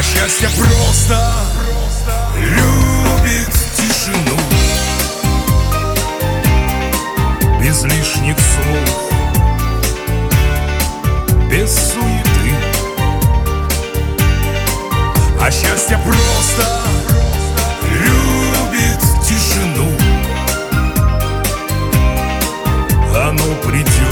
счастье просто любит тишину, без лишних слов, без суеты. А счастье просто любит тишину. Оно придет